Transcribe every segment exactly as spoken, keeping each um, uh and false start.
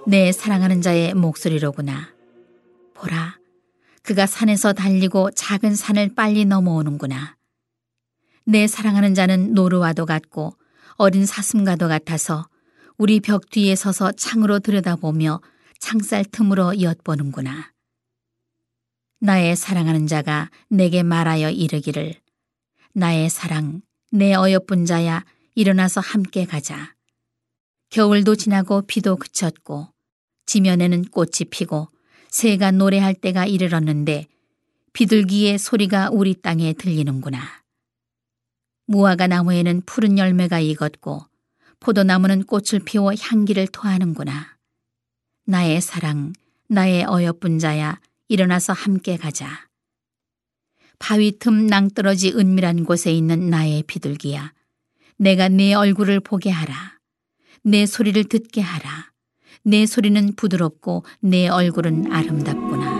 내 사랑하는 자의 목소리로구나. 보라, 그가 산에서 달리고 작은 산을 빨리 넘어오는구나. 내 사랑하는 자는 노루와도 같고 어린 사슴과도 같아서 우리 벽 뒤에 서서 창으로 들여다보며 창살 틈으로 엿보는구나. 나의 사랑하는 자가 내게 말하여 이르기를, 나의 사랑, 내 어여쁜 자야, 일어나서 함께 가자. 겨울도 지나고 비도 그쳤고 지면에는 꽃이 피고 새가 노래할 때가 이르렀는데 비둘기의 소리가 우리 땅에 들리는구나. 무화과 나무에는 푸른 열매가 익었고 포도나무는 꽃을 피워 향기를 토하는구나. 나의 사랑, 나의 어여쁜 자야, 일어나서 함께 가자. 바위 틈 낭떠러지 은밀한 곳에 있는 나의 비둘기야, 내가 네 얼굴을 보게 하라. 내 소리를 듣게 하라. 내 소리는 부드럽고 내 얼굴은 아름답구나.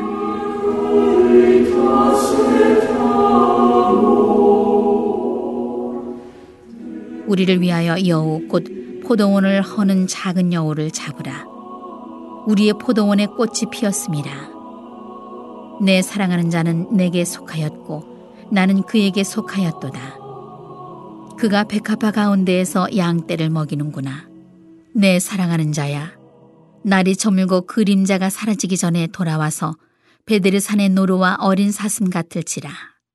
우리를 위하여 여우 곧 포도원을 허는 작은 여우를 잡으라. 우리의 포도원에 꽃이 피었습니다. 내 사랑하는 자는 내게 속하였고 나는 그에게 속하였도다. 그가 백합화 가운데에서 양떼를 먹이는구나. 내 사랑하는 자야, 날이 저물고 그림자가 사라지기 전에 돌아와서 베데르산의 노루와 어린 사슴 같을지라.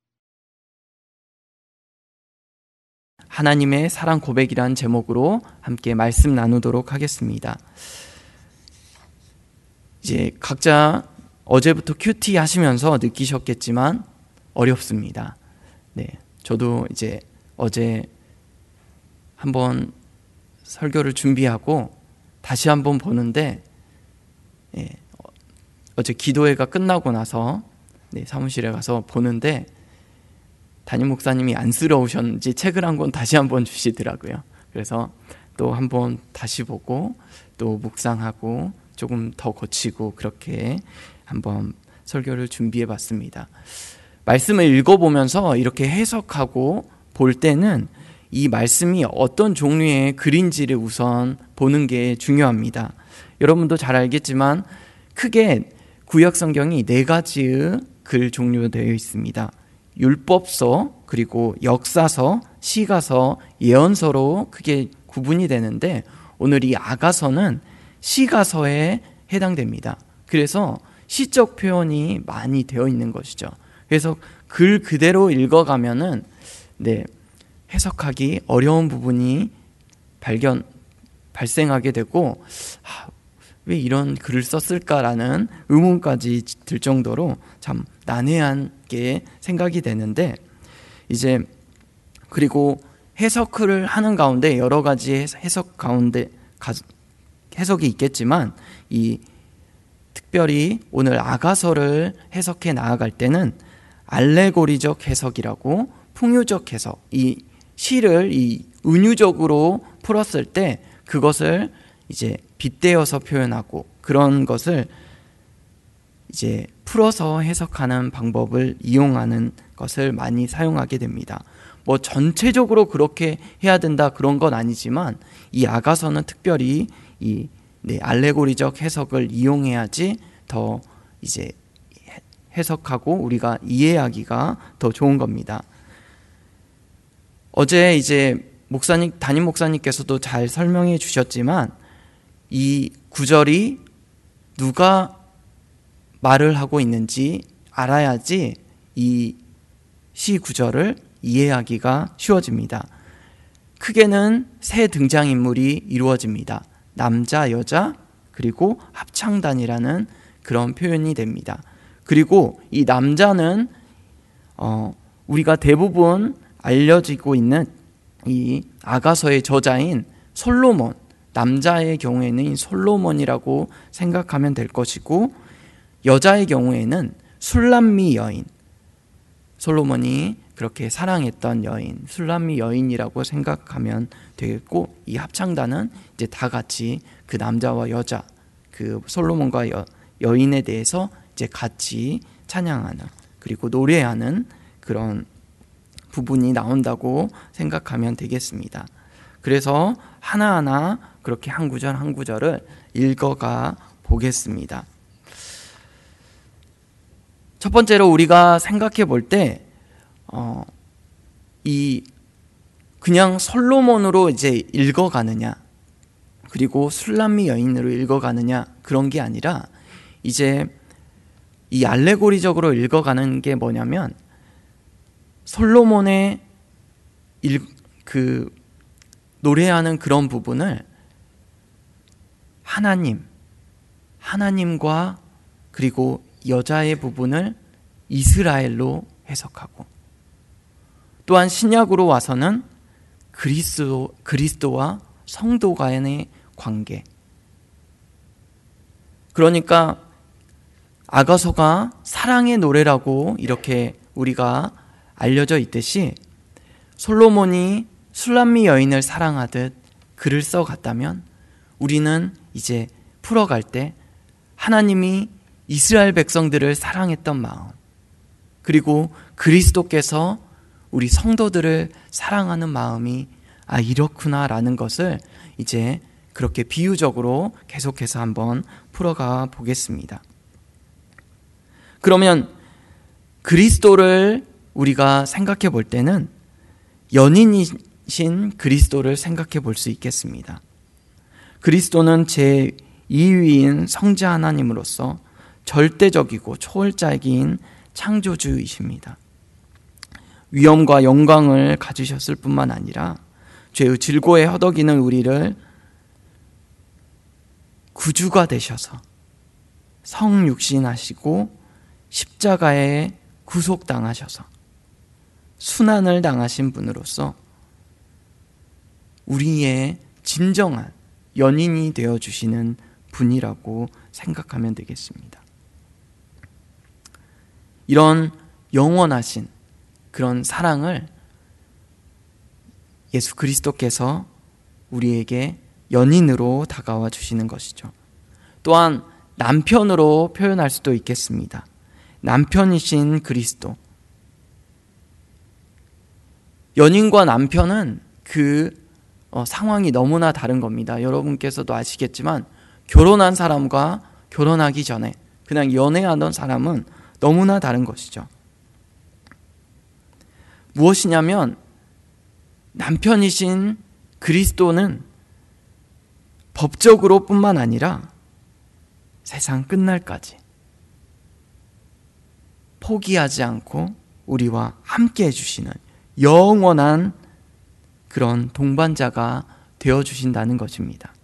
하나님의 사랑 고백이란 제목으로 함께 말씀 나누도록 하겠습니다. 이제 각자 어제부터 큐티 하시면서 느끼셨겠지만 어렵습니다. 네, 저도 이제 어제 한번 설교를 준비하고 다시 한번 보는데, 예, 어제 기도회가 끝나고 나서 네, 사무실에 가서 보는데 담임 목사님이 안쓰러우셨는지 책을 한 권 다시 한번 주시더라고요. 그래서 또 한번 다시 보고 또 묵상하고 조금 더 고치고 그렇게 한번 설교를 준비해 봤습니다. 말씀을 읽어보면서 이렇게 해석하고 볼 때는 이 말씀이 어떤 종류의 글인지를 우선 보는 게 중요합니다. 여러분도 잘 알겠지만 크게 구약 성경이 네 가지의 글 종류로 되어 있습니다. 율법서, 그리고 역사서, 시가서, 예언서로 크게 구분이 되는데 오늘 이 아가서는 시가서에 해당됩니다. 그래서 시적 표현이 많이 되어 있는 것이죠. 그래서 글 그대로 읽어가면은 네, 해석하기 어려운 부분이 발견 발생하게 되고, 아, 왜 이런 글을 썼을까라는 의문까지 들 정도로 참 난해하게 생각이 되는데, 이제 그리고 해석을 하는 가운데 여러 가지 해석 가운데 해석이 있겠지만, 이 특별히 오늘 아가서를 해석해 나아갈 때는 알레고리적 해석이라고, 풍유적 해석, 이 시를 이 은유적으로 풀었을 때 그것을 이제 빗대어서 표현하고 그런 것을 이제 풀어서 해석하는 방법을 이용하는 것을 많이 사용하게 됩니다. 뭐 전체적으로 그렇게 해야 된다 그런 건 아니지만 이 아가서는 특별히 이 네, 알레고리적 해석을 이용해야지 더 이제 해석하고 우리가 이해하기가 더 좋은 겁니다. 어제 이제 목사님, 담임 목사님께서도 잘 설명해 주셨지만 이 구절이 누가 말을 하고 있는지 알아야지 이 시 구절을 이해하기가 쉬워집니다. 크게는 세 등장인물이 이루어집니다. 남자, 여자, 그리고 합창단이라는 그런 표현이 됩니다. 그리고 이 남자는 어, 우리가 대부분 알려지고 있는 이 아가서의 저자인 솔로몬, 남자의 경우에는 솔로몬이라고 생각하면 될 것이고, 여자의 경우에는 술람미 여인, 솔로몬이 그렇게 사랑했던 여인, 술람미 여인이라고 생각하면 되겠고, 이 합창단은 이제 다 같이 그 남자와 여자, 그 솔로몬과 여, 여인에 대해서 이제 같이 찬양하는, 그리고 노래하는 그런 부분이 나온다고 생각하면 되겠습니다. 그래서 하나하나 그렇게 한 구절 한 구절을 읽어가 보겠습니다. 첫 번째로 우리가 생각해 볼 때, 어, 이 그냥 솔로몬으로 이제 읽어가느냐, 그리고 술람미 여인으로 읽어가느냐, 그런 게 아니라 이제 이 알레고리적으로 읽어가는 게 뭐냐면, 솔로몬의 일, 그 노래하는 그런 부분을 하나님, 하나님과 그리고 여자의 부분을 이스라엘로 해석하고, 또한 신약으로 와서는 그리스도, 그리스도와 성도 간의 관계. 그러니까 아가서가 사랑의 노래라고 이렇게 우리가 알려져 있듯이 솔로몬이 술람미 여인을 사랑하듯 글을 써갔다면 우리는 이제 풀어갈 때 하나님이 이스라엘 백성들을 사랑했던 마음, 그리고 그리스도께서 우리 성도들을 사랑하는 마음이 아 이렇구나라는 것을 이제 그렇게 비유적으로 계속해서 한번 풀어가 보겠습니다. 그러면 그리스도를 우리가 생각해 볼 때는 연인이신 그리스도를 생각해 볼 수 있겠습니다. 그리스도는 제이 위인 성자 하나님으로서 절대적이고 초월자인 창조주이십니다. 위엄과 영광을 가지셨을 뿐만 아니라 죄의 질고에 허덕이는 우리를 구주가 되셔서 성육신하시고 십자가에 구속당하셔서 순환을 당하신 분으로서 우리의 진정한 연인이 되어주시는 분이라고 생각하면 되겠습니다. 이런 영원하신 그런 사랑을 예수 그리스도께서 우리에게 연인으로 다가와 주시는 것이죠. 또한 남편으로 표현할 수도 있겠습니다. 남편이신 그리스도. 연인과 남편은 그 어, 상황이 너무나 다른 겁니다. 여러분께서도 아시겠지만 결혼한 사람과 결혼하기 전에 그냥 연애하던 사람은 너무나 다른 것이죠. 무엇이냐면 남편이신 그리스도는 법적으로 뿐만 아니라 세상 끝날까지 포기하지 않고 우리와 함께 해주시는 영원한 그런 동반자가 되어주신다는 것입니다.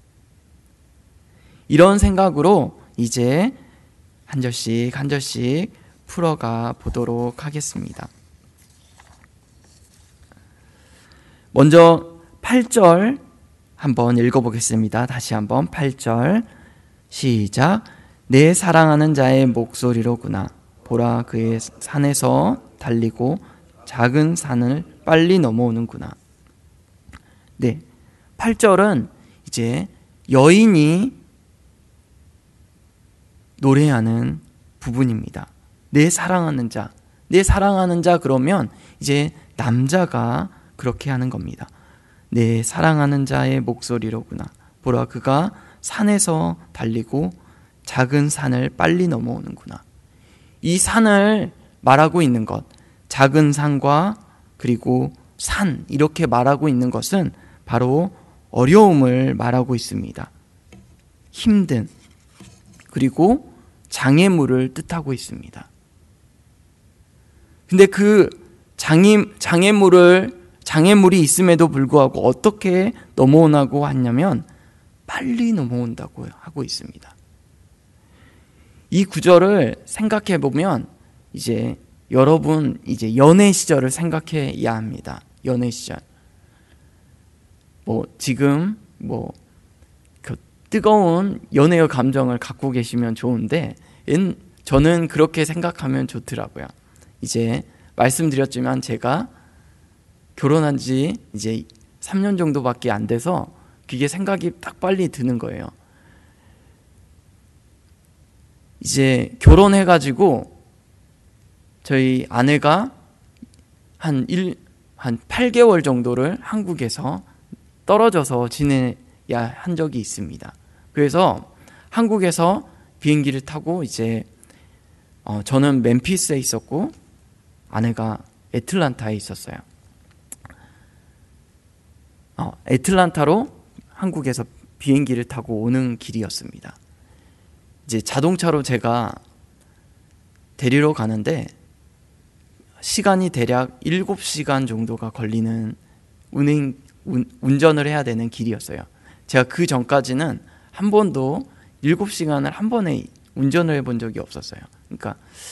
이런 생각으로 이제 한 절씩 한 절씩 풀어가 보도록 하겠습니다. 먼저 팔 절 한번 읽어보겠습니다. 다시 한번 팔 절 시작. 내 사랑하는 자의 목소리로구나. 보라 그의 산에서 달리고 작은 산을 빨리 넘어오는구나. 네, 팔 절은 이제 여인이 노래하는 부분입니다. 내 사랑하는 자, 내 사랑하는 자 그러면 이제 남자가 그렇게 하는 겁니다. 내 사랑하는 자의 목소리로구나. 보라 그가 산에서 달리고 작은 산을 빨리 넘어오는구나. 이 산을 말하고 있는 것, 작은 산과 그리고 산 이렇게 말하고 있는 것은 바로 어려움을 말하고 있습니다. 힘든 그리고 장애물을 뜻하고 있습니다. 근데 그 장애, 장애물을 장애물이 있음에도 불구하고 어떻게 넘어오라고 하냐면 빨리 넘어온다고 하고 있습니다. 이 구절을 생각해 보면 이제 여러분 이제 연애 시절을 생각해야 합니다. 연애 시절. 뭐 지금 뭐 그 뜨거운 연애의 감정을 갖고 계시면 좋은데 저는 그렇게 생각하면 좋더라고요. 이제 말씀드렸지만 제가 결혼한 지 이제 삼 년 정도밖에 안 돼서 그게 생각이 딱 빨리 드는 거예요. 이제 결혼해가지고 저희 아내가 한 일, 한 팔 개월 정도를 한국에서 떨어져서 지내야 한 적이 있습니다. 그래서 한국에서 비행기를 타고 이제 어, 저는 멤피스에 있었고 아내가 애틀란타에 있었어요. 어, 애틀란타로 한국에서 비행기를 타고 오는 길이었습니다. 이제 자동차로 제가 데리러 가는데 시간이 대략 일곱 시간 정도가 걸리는 운행, 운, 운전을 해야 되는 길이었어요. 제가 그 전까지는 한 번도 일곱 시간을 한 번에 운전을 해본 적이 없었어요. 그러니까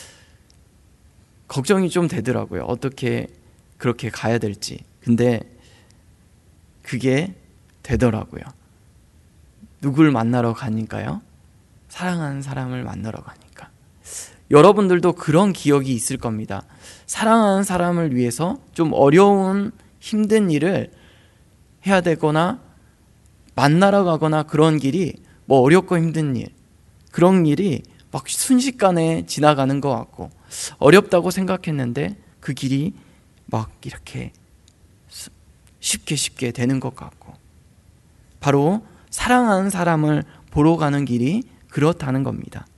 걱정이 좀 되더라고요. 어떻게 그렇게 가야 될지. 근데 그게 되더라고요. 누굴 만나러 가니까요? 사랑하는 사람을 만나러 가니까. 여러분들도 그런 기억이 있을 겁니다. 사랑하는 사람을 위해서 좀 어려운 힘든 일을 해야 되거나 만나러 가거나 그런 길이 뭐 어렵고 힘든 일, 그런 일이 막 순식간에 지나가는 것 같고 어렵다고 생각했는데 그 길이 막 이렇게 쉽게 쉽게 되는 것 같고, 바로 사랑하는 사람을 보러 가는 길이 그렇다는 겁니다.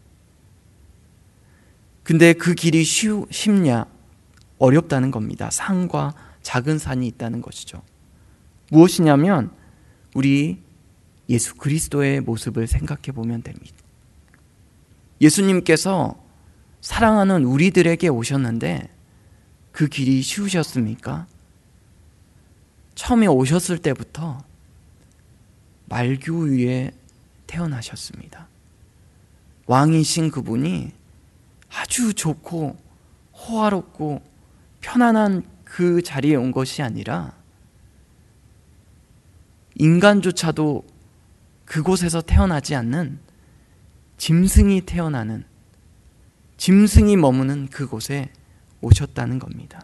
근데 그 길이 쉬, 쉽냐? 어렵다는 겁니다. 산과 작은 산이 있다는 것이죠. 무엇이냐면 우리 예수 그리스도의 모습을 생각해 보면 됩니다. 예수님께서 사랑하는 우리들에게 오셨는데 그 길이 쉬우셨습니까? 처음에 오셨을 때부터 말교 위에 태어나셨습니다. 왕이신 그분이 아주 좋고 호화롭고 편안한 그 자리에 온 것이 아니라 인간조차도 그곳에서 태어나지 않는 짐승이 태어나는, 짐승이 머무는 그곳에 오셨다는 겁니다.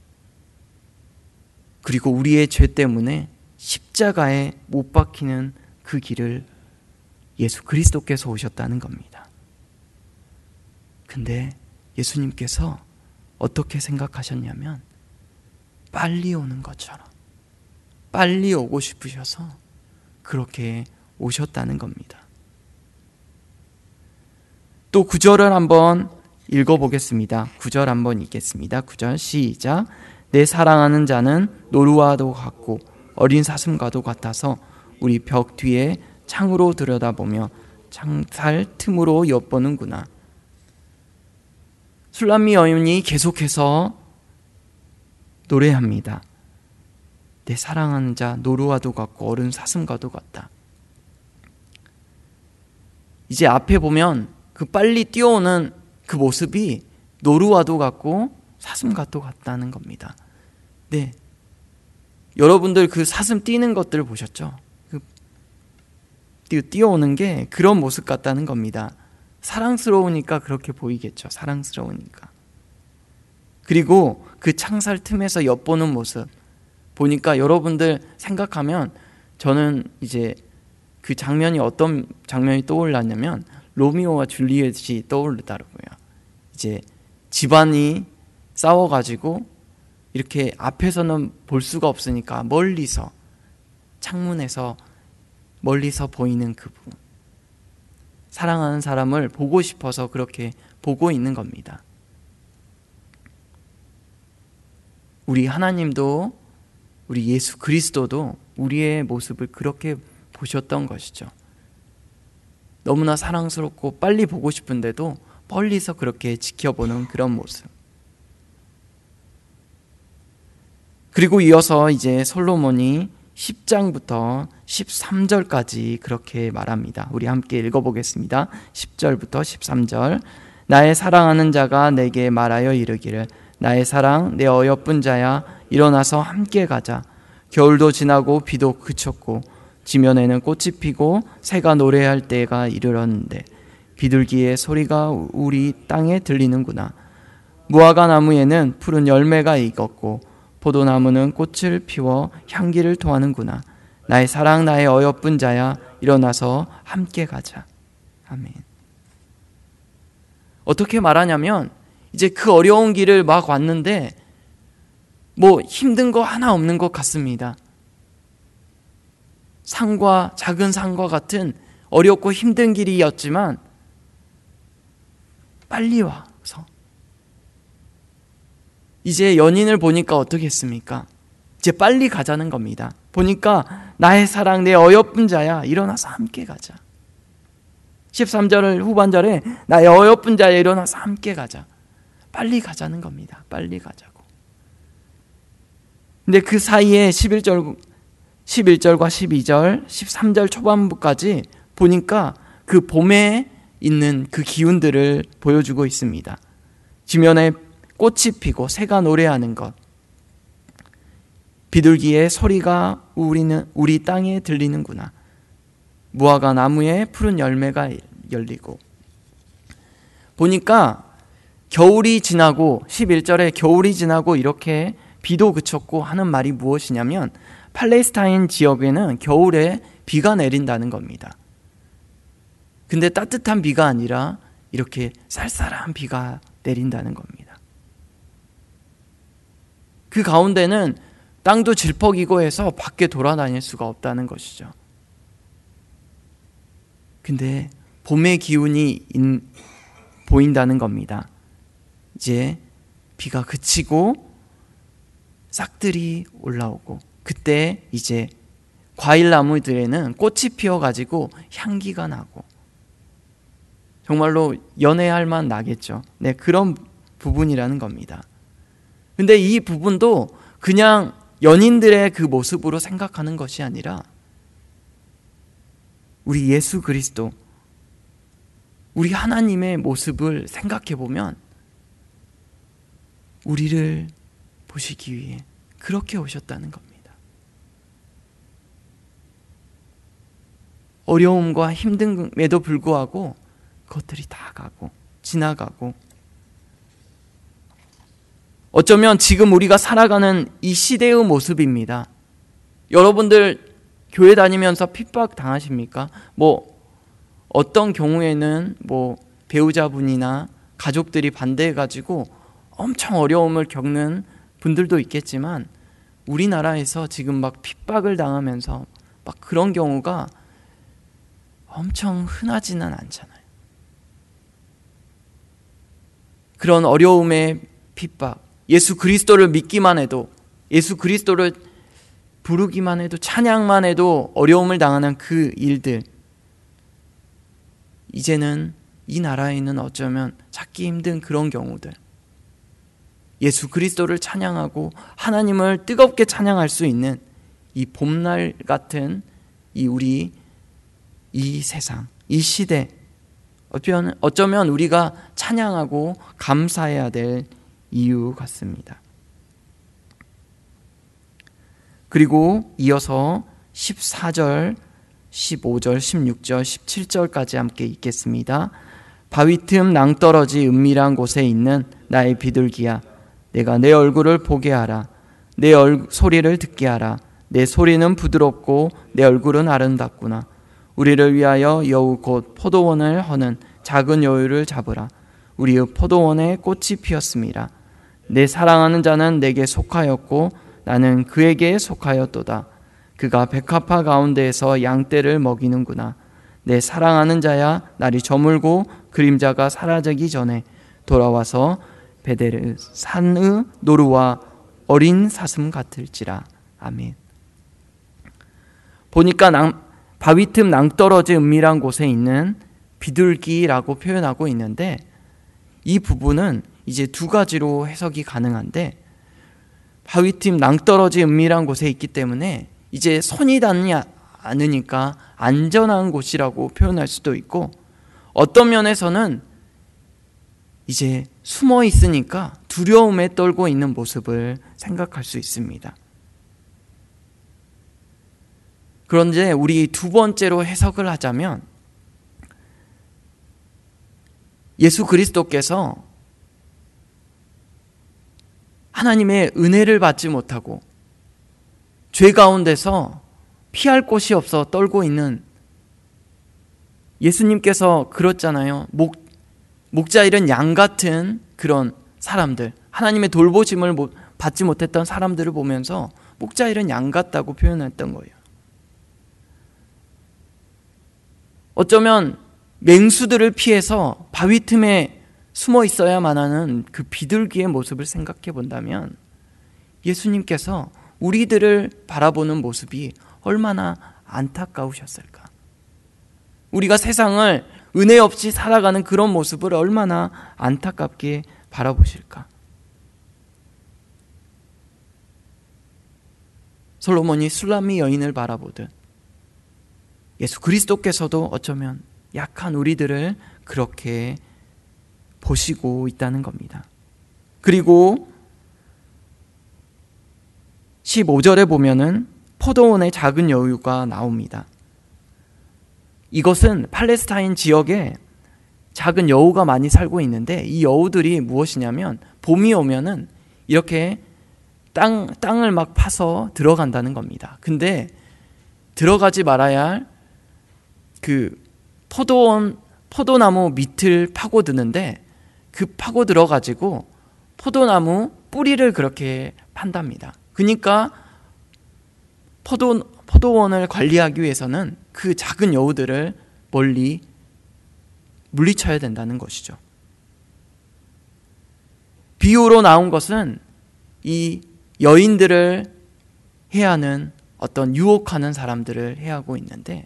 그리고 우리의 죄 때문에 십자가에 못 박히는 그 길을 예수 그리스도께서 오셨다는 겁니다. 근데 예수님께서 어떻게 생각하셨냐면 빨리 오는 것처럼, 빨리 오고 싶으셔서 그렇게 오셨다는 겁니다. 또 구절을 한번 읽어보겠습니다. 구절 한번 읽겠습니다. 구절 시작. 내 사랑하는 자는 노루와도 같고 어린 사슴과도 같아서 우리 벽 뒤에 창으로 들여다보며 창살 틈으로 엿보는구나. 술람미 여인이 계속해서 노래합니다. 내 사랑하는 자 노루와도 같고 어린 사슴과도 같다. 이제 앞에 보면 그 빨리 뛰어오는 그 모습이 노루와도 같고 사슴과도 같다는 겁니다. 네, 여러분들 그 사슴 뛰는 것들을 보셨죠? 그 뛰어오는 게 그런 모습 같다는 겁니다. 사랑스러우니까 그렇게 보이겠죠. 사랑스러우니까. 그리고 그 창살 틈에서 엿보는 모습 보니까 여러분들 생각하면, 저는 이제 그 장면이 어떤 장면이 떠올랐냐면 로미오와 줄리엣이 떠오르더라고요. 이제 집안이 싸워가지고 이렇게 앞에서는 볼 수가 없으니까 멀리서, 창문에서 멀리서 보이는 그분, 사랑하는 사람을 보고 싶어서 그렇게 보고 있는 겁니다. 우리 하나님도, 우리 예수 그리스도도 우리의 모습을 그렇게 보셨던 것이죠. 너무나 사랑스럽고 빨리 보고 싶은데도 멀리서 그렇게 지켜보는 그런 모습. 그리고 이어서 이제 솔로몬이 십 장부터 십삼 절까지 그렇게 말합니다. 우리 함께 읽어보겠습니다. 십 절부터 십삼 절. 나의 사랑하는 자가 내게 말하여 이르기를 나의 사랑 내 어여쁜 자야 일어나서 함께 가자. 겨울도 지나고 비도 그쳤고 지면에는 꽃이 피고 새가 노래할 때가 이르렀는데 비둘기의 소리가 우리 땅에 들리는구나. 무화과 나무에는 푸른 열매가 익었고 포도나무는 꽃을 피워 향기를 토하는구나. 나의 사랑 나의 어여쁜 자야 일어나서 함께 가자. 아멘. 어떻게 말하냐면 이제 그 어려운 길을 막 왔는데 뭐 힘든 거 하나 없는 것 같습니다. 산과 작은 산과 같은 어렵고 힘든 길이었지만 빨리 와서 이제 연인을 보니까 어떻게 했습니까? 이제 빨리 가자는 겁니다. 보니까 나의 사랑, 내 어여쁜 자야, 일어나서 함께 가자. 십삼 절 후반절에 나의 어여쁜 자야, 일어나서 함께 가자. 빨리 가자는 겁니다. 빨리 가자고. 근데 그 사이에 십일 절, 십일 절과 십이 절, 십삼 절 초반부까지 보니까 그 봄에 있는 그 기운들을 보여주고 있습니다. 지면에 꽃이 피고 새가 노래하는 것, 비둘기의 소리가 우리는 우리 땅에 들리는구나. 무화과 나무에 푸른 열매가 열리고. 보니까 겨울이 지나고 십일 절에 겨울이 지나고 이렇게 비도 그쳤고 하는 말이 무엇이냐면 팔레스타인 지역에는 겨울에 비가 내린다는 겁니다. 근데 따뜻한 비가 아니라 이렇게 쌀쌀한 비가 내린다는 겁니다. 그 가운데는 땅도 질퍽이고 해서 밖에 돌아다닐 수가 없다는 것이죠. 근데 봄의 기운이 인, 보인다는 겁니다. 이제 비가 그치고 싹들이 올라오고 그때 이제 과일나무들에는 꽃이 피어가지고 향기가 나고 정말로 연애할 만 나겠죠. 네, 그런 부분이라는 겁니다. 근데 이 부분도 그냥 연인들의 그 모습으로 생각하는 것이 아니라 우리 예수 그리스도, 우리 하나님의 모습을 생각해 보면 우리를 보시기 위해 그렇게 오셨다는 겁니다. 어려움과 힘듦에도 불구하고 그것들이 다 가고 지나가고 어쩌면 지금 우리가 살아가는 이 시대의 모습입니다. 여러분들 교회 다니면서 핍박 당하십니까? 뭐 어떤 경우에는 뭐 배우자분이나 가족들이 반대해가지고 엄청 어려움을 겪는 분들도 있겠지만 우리나라에서 지금 막 핍박을 당하면서 막 그런 경우가 엄청 흔하지는 않잖아요. 그런 어려움의 핍박, 예수 그리스도를 믿기만 해도, 예수 그리스도를 부르기만 해도, 찬양만 해도 어려움을 당하는 그 일들, 이제는 이 나라에는 어쩌면 찾기 힘든 그런 경우들, 예수 그리스도를 찬양하고 하나님을 뜨겁게 찬양할 수 있는 이 봄날 같은 이 우리 이 세상, 이 시대, 어쩌면, 어쩌면 우리가 찬양하고 감사해야 될 이유 같습니다. 그리고 이어서 십사 절, 십오 절, 십육 절, 십칠 절까지 함께 읽겠습니다. 바위 틈 낭떠러지 은밀한 곳에 있는 나의 비둘기야, 내가 내 얼굴을 보게 하라. 내 얼, 소리를 듣게 하라. 내 소리는 부드럽고 내 얼굴은 아름답구나. 우리를 위하여 여우 곧 포도원을 허는 작은 여우를 잡으라. 우리의 포도원에 꽃이 피었음이라. 내 사랑하는 자는 내게 속하였고 나는 그에게 속하였도다. 그가 백합화 가운데에서 양떼를 먹이는구나. 내 사랑하는 자야, 날이 저물고 그림자가 사라지기 전에 돌아와서 베델 산의 노루와 어린 사슴 같을지라. 아멘. 보니까 낭, 바위 틈 낭떠러지 은밀한 곳에 있는 비둘기라고 표현하고 있는데, 이 부분은 이제 두 가지로 해석이 가능한데, 바위 틈 낭떠러지 은밀한 곳에 있기 때문에 이제 손이 닿지 않으니까 안전한 곳이라고 표현할 수도 있고, 어떤 면에서는 이제 숨어 있으니까 두려움에 떨고 있는 모습을 생각할 수 있습니다. 그런데 우리 두 번째로 해석을 하자면, 예수 그리스도께서 하나님의 은혜를 받지 못하고 죄 가운데서 피할 곳이 없어 떨고 있는, 예수님께서 그렇잖아요. 목, 목자 잃은 양 같은 그런 사람들, 하나님의 돌보심을 받지 못했던 사람들을 보면서 목자 잃은 양 같다고 표현했던 거예요. 어쩌면 맹수들을 피해서 바위 틈에 숨어 있어야만 하는 그 비둘기의 모습을 생각해 본다면 예수님께서 우리들을 바라보는 모습이 얼마나 안타까우셨을까. 우리가 세상을 은혜 없이 살아가는 그런 모습을 얼마나 안타깝게 바라보실까. 솔로몬이 술람미 여인을 바라보듯 예수 그리스도께서도 어쩌면 약한 우리들을 그렇게 보시고 있다는 겁니다. 그리고 십오 절에 보면은 포도원의 작은 여우가 나옵니다. 이것은 팔레스타인 지역에 작은 여우가 많이 살고 있는데 이 여우들이 무엇이냐면 봄이 오면은 이렇게 땅, 땅을 막 파서 들어간다는 겁니다. 근데 들어가지 말아야 할 그 포도원, 포도나무 밑을 파고드는데 그 파고 들어가지고 포도나무 뿌리를 그렇게 판답니다. 그러니까 포도, 포도원을 관리하기 위해서는 그 작은 여우들을 멀리 물리쳐야 된다는 것이죠. 비유로 나온 것은 이 여인들을 해하는 어떤 유혹하는 사람들을 해하고 있는데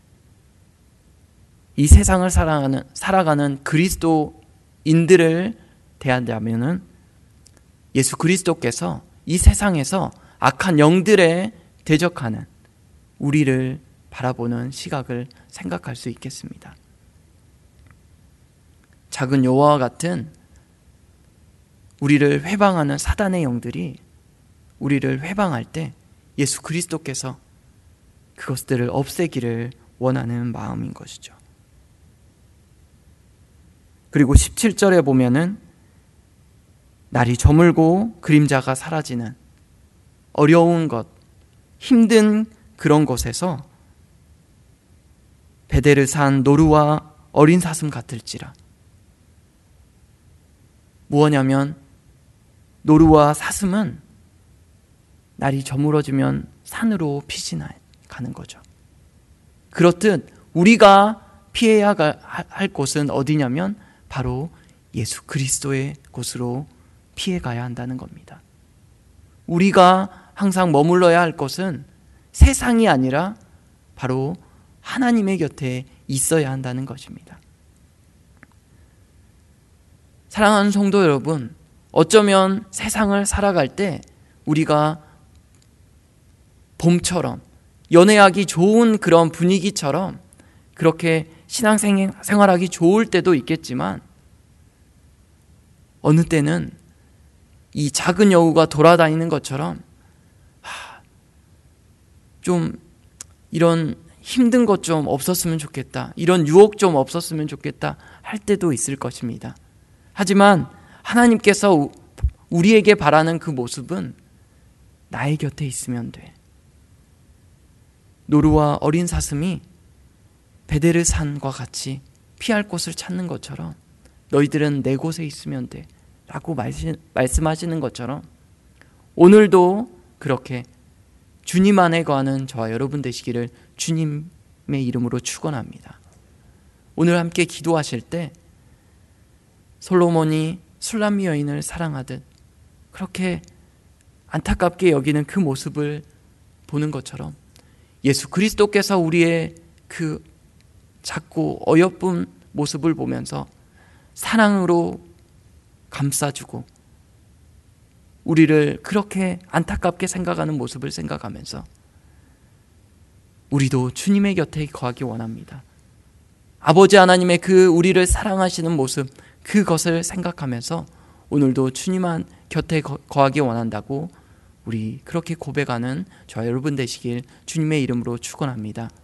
이 세상을 살아가는, 살아가는 그리스도인들을 대한다면은 예수 그리스도께서 이 세상에서 악한 영들에 대적하는 우리를 바라보는 시각을 생각할 수 있겠습니다. 작은 여우와 같은 우리를 회방하는 사단의 영들이 우리를 회방할 때 예수 그리스도께서 그것들을 없애기를 원하는 마음인 것이죠. 그리고 십칠 절에 보면은 날이 저물고 그림자가 사라지는 어려운 것, 힘든 그런 곳에서 베데르산 노루와 어린 사슴 같을지라. 무엇냐면 노루와 사슴은 날이 저물어지면 산으로 피신하는 거죠. 그렇듯 우리가 피해야 할 곳은 어디냐면 바로 예수 그리스도의 곳으로 피해가야 한다는 겁니다. 우리가 항상 머물러야 할 곳은 세상이 아니라 바로 하나님의 곁에 있어야 한다는 것입니다. 사랑하는 성도 여러분, 어쩌면 세상을 살아갈 때 우리가 봄처럼 연애하기 좋은 그런 분위기처럼 그렇게 신앙생활하기 좋을 때도 있겠지만 어느 때는 이 작은 여우가 돌아다니는 것처럼 좀 이런 힘든 것 좀 없었으면 좋겠다, 이런 유혹 좀 없었으면 좋겠다 할 때도 있을 것입니다. 하지만 하나님께서 우리에게 바라는 그 모습은 나의 곁에 있으면 돼. 노루와 어린 사슴이 베데르산과 같이 피할 곳을 찾는 것처럼 너희들은 내 곳에 있으면 돼 라고 말씀하시는 것처럼 오늘도 그렇게 주님 안에 거하는 저와 여러분 되시기를 주님의 이름으로 축원합니다. 오늘 함께 기도하실 때 솔로몬이 술람미 여인을 사랑하듯 그렇게 안타깝게 여기는 그 모습을 보는 것처럼 예수 그리스도께서 우리의 그 작고 어여쁜 모습을 보면서 사랑으로 감싸주고 우리를 그렇게 안타깝게 생각하는 모습을 생각하면서 우리도 주님의 곁에 거하기 원합니다. 아버지 하나님의 그 우리를 사랑하시는 모습, 그것을 생각하면서 오늘도 주님 한 곁에 거하기 원한다고 우리 그렇게 고백하는 저와 여러분 되시길 주님의 이름으로 축원합니다.